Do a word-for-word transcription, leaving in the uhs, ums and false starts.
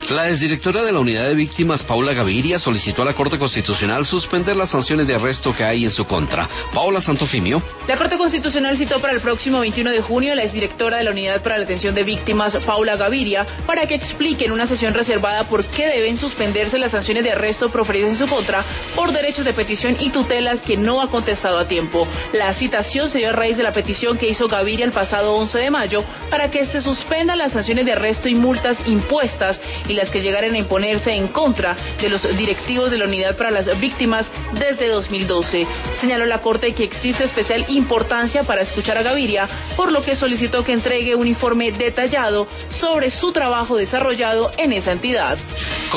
La exdirectora de la Unidad de Víctimas, Paula Gaviria, solicitó a la Corte Constitucional suspender las sanciones de arresto que hay en su contra. Paola Santofimio. La Corte Constitucional citó para el próximo veintiuno de junio a la exdirectora de la Unidad para la Atención de Víctimas, Paula Gaviria, para que explique en una sesión reservada por qué deben suspenderse las sanciones de arresto proferidas en su contra por derechos de petición y tutelas que no ha contestado a tiempo. La citación se dio a raíz de la petición que hizo Gaviria el pasado once de mayo para que se suspendan las sanciones de arresto y multas impuestas y las que llegaran a imponerse en contra de los directivos de la Unidad para las Víctimas desde dos mil doce. Señaló la Corte que existe especial importancia para escuchar a Gaviria, por lo que solicitó que entregue un informe detallado sobre su trabajo desarrollado en esa entidad.